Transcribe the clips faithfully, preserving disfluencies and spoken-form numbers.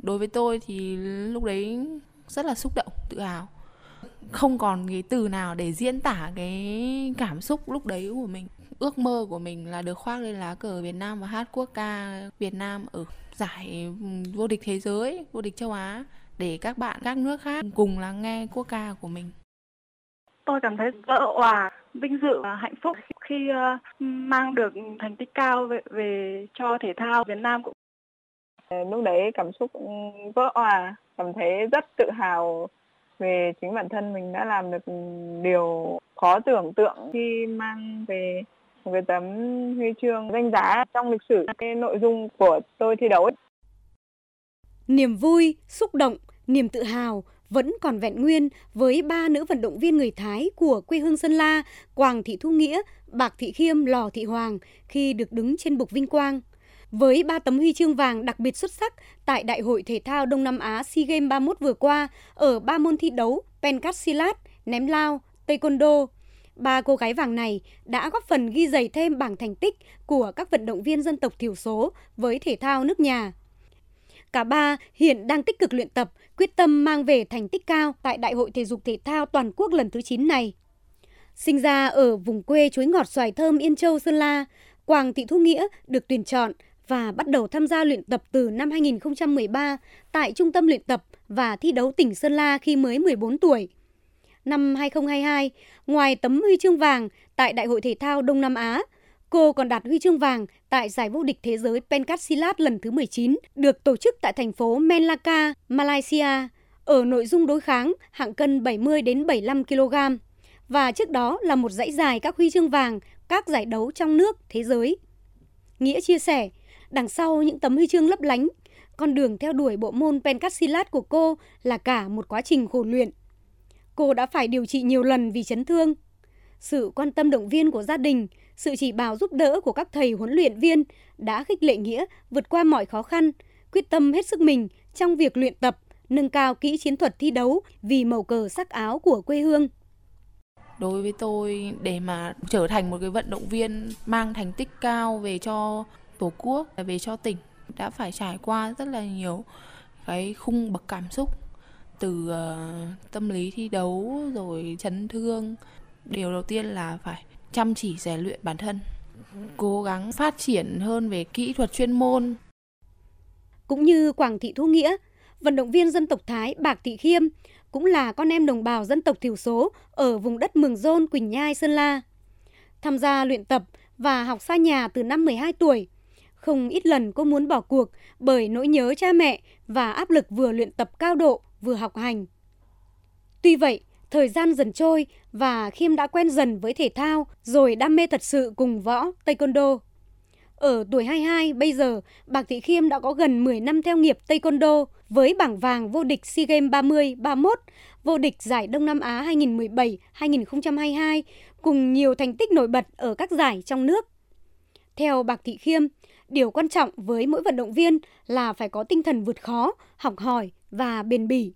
Đối với tôi thì lúc đấy rất là xúc động, tự hào. Không còn cái từ nào để diễn tả cái cảm xúc lúc đấy của mình. Ước mơ của mình là được khoác lên lá cờ Việt Nam và hát quốc ca Việt Nam ở giải vô địch thế giới, vô địch châu Á, để các bạn các nước khác cùng lắng nghe quốc ca của mình. Tôi cảm thấy vỡ òa, vinh dự và hạnh phúc khi uh, mang được thành tích cao về, về cho thể thao Việt Nam. Lúc đấy cảm xúc vỡ òa, cảm thấy rất tự hào về chính bản thân mình đã làm được điều khó tưởng tượng khi mang về một cái tấm huy chương danh giá trong lịch sử cái nội dung của tôi thi đấu ấy. Niềm vui, xúc động, niềm tự hào vẫn còn vẹn nguyên với ba nữ vận động viên người Thái của quê hương Sơn La, Quàng Thị Thu Nghĩa, Bạc Thị Khiêm, Lò Thị Hoàng khi được đứng trên bục vinh quang. Với ba tấm huy chương vàng đặc biệt xuất sắc tại Đại hội Thể thao Đông Nam Á SEA Games ba mươi mốt vừa qua ở ba môn thi đấu Pencastilat, ném lao, Taekwondo, ba cô gái vàng này đã góp phần ghi dày thêm bảng thành tích của các vận động viên dân tộc thiểu số với thể thao nước nhà. Cả ba hiện đang tích cực luyện tập, quyết tâm mang về thành tích cao tại Đại hội Thể dục Thể thao Toàn quốc lần thứ chín này. Sinh ra ở vùng quê chuối ngọt xoài thơm Yên Châu, Sơn La, Quàng Thị Thu Nghĩa được tuyển chọn và bắt đầu tham gia luyện tập từ năm hai nghìn không trăm mười ba tại Trung tâm luyện tập và thi đấu tỉnh Sơn La khi mới mười bốn tuổi. Năm hai nghìn không trăm hai mươi hai, ngoài tấm huy chương vàng tại Đại hội Thể thao Đông Nam Á, cô còn đạt huy chương vàng tại giải vô địch thế giới Pencastilat lần thứ mười chín được tổ chức tại thành phố Melaka, Malaysia ở nội dung đối kháng hạng cân bảy mươi đến bảy mươi lăm ki lô gam và trước đó là một dãy dài các huy chương vàng các giải đấu trong nước, thế giới. Nghĩa chia sẻ, đằng sau những tấm huy chương lấp lánh, con đường theo đuổi bộ môn Pencastilat của cô là cả một quá trình khổ luyện. Cô đã phải điều trị nhiều lần vì chấn thương. Sự quan tâm động viên của gia đình, sự chỉ bảo giúp đỡ của các thầy huấn luyện viên đã khích lệ Nghĩa vượt qua mọi khó khăn, quyết tâm hết sức mình trong việc luyện tập, nâng cao kỹ chiến thuật thi đấu vì màu cờ sắc áo của quê hương. Đối với tôi, để mà trở thành một cái vận động viên mang thành tích cao về cho Tổ quốc, về cho tỉnh, đã phải trải qua rất là nhiều cái khung bậc cảm xúc, từ uh, tâm lý thi đấu rồi chấn thương. Điều đầu tiên là phải chăm chỉ rèn luyện bản thân, cố gắng phát triển hơn về kỹ thuật chuyên môn. Cũng như Quàng Thị Thu Nghĩa, vận động viên dân tộc Thái Bạc Thị Khiêm cũng là con em đồng bào dân tộc thiểu số ở vùng đất Mường Rôn, Quỳnh Nhai, Sơn La. Tham gia luyện tập và học xa nhà từ năm mười hai tuổi. Không ít lần cô muốn bỏ cuộc bởi nỗi nhớ cha mẹ và áp lực vừa luyện tập cao độ vừa học hành. Tuy vậy, thời gian dần trôi và Khiêm đã quen dần với thể thao rồi đam mê thật sự cùng võ Taekwondo. Ở tuổi hai mươi hai, bây giờ, Bạc Thị Khiêm đã có gần mười năm theo nghiệp Taekwondo với bảng vàng vô địch SEA Games ba mươi, ba mươi mốt, vô địch giải Đông Nam Á hai nghìn không trăm mười bảy, hai nghìn không trăm hai mươi hai, cùng nhiều thành tích nổi bật ở các giải trong nước. Theo Bạc Thị Khiêm, điều quan trọng với mỗi vận động viên là phải có tinh thần vượt khó, học hỏi và bền bỉ.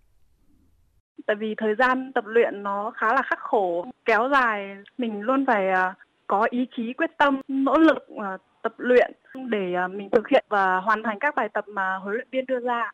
Tại vì thời gian tập luyện nó khá là khắc khổ, kéo dài, mình luôn phải có ý chí, quyết tâm, nỗ lực tập luyện để mình thực hiện và hoàn thành các bài tập mà huấn luyện viên đưa ra.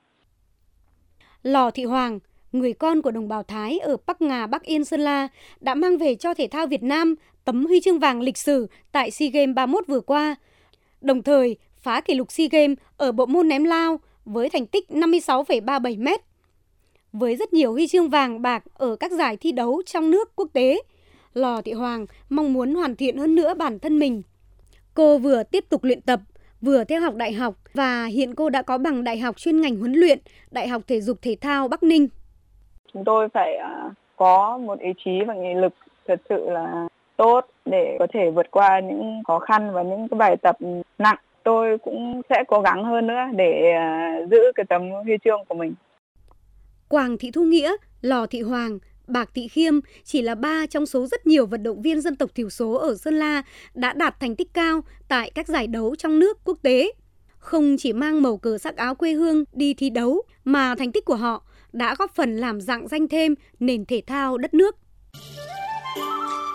Lò Thị Hoàng, người con của đồng bào Thái ở Bắc Ngà, Bắc Yên, Sơn La, đã mang về cho thể thao Việt Nam tấm huy chương vàng lịch sử tại SEA Games ba mươi mốt vừa qua, đồng thời phá kỷ lục SEA Games ở bộ môn ném lao với thành tích năm mươi sáu phẩy ba mươi bảy mét. Với rất nhiều huy chương vàng bạc ở các giải thi đấu trong nước, quốc tế, Lò Thị Hoàng mong muốn hoàn thiện hơn nữa bản thân mình. Cô vừa tiếp tục luyện tập, vừa theo học đại học và hiện cô đã có bằng đại học chuyên ngành huấn luyện, Đại học Thể dục Thể thao Bắc Ninh. Chúng tôi phải uh, có một ý chí và nghị lực thật sự là tốt để có thể vượt qua những khó khăn và những cái bài tập nặng. Tôi cũng sẽ cố gắng hơn nữa để uh, giữ cái tấm huy chương của mình. Quàng Thị Thu Nghĩa, Lò Thị Hoàng, Bạc Thị Khiêm chỉ là ba trong số rất nhiều vận động viên dân tộc thiểu số ở Sơn La đã đạt thành tích cao tại các giải đấu trong nước, quốc tế. Không chỉ mang màu cờ sắc áo quê hương đi thi đấu, mà thành tích của họ đã góp phần làm rạng danh thêm nền thể thao đất nước.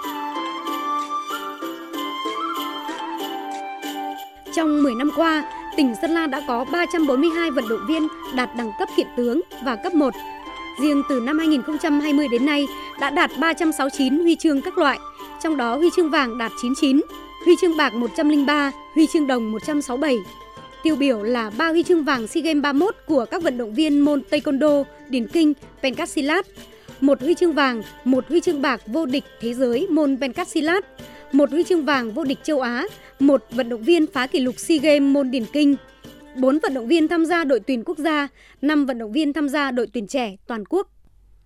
Trong mười năm qua, tỉnh Sơn La đã có ba trăm bốn mươi hai vận động viên đạt đẳng cấp kiện tướng và cấp một. Riêng từ năm hai nghìn không trăm hai mươi đến nay đã đạt ba trăm sáu mươi chín huy chương các loại, trong đó huy chương vàng đạt chín mươi chín, huy chương bạc một trăm lẻ ba, huy chương đồng một trăm sáu mươi bảy. Tiêu biểu là ba huy chương vàng SEA Games ba mươi mốt của các vận động viên môn Taekwondo, điền kinh, pencak-silat, một huy chương vàng, một huy chương bạc vô địch thế giới môn pencak-silat, một huy chương vàng vô địch châu Á, một vận động viên phá kỷ lục SEA Games môn điền kinh, bốn vận động viên tham gia đội tuyển quốc gia, năm vận động viên tham gia đội tuyển trẻ toàn quốc.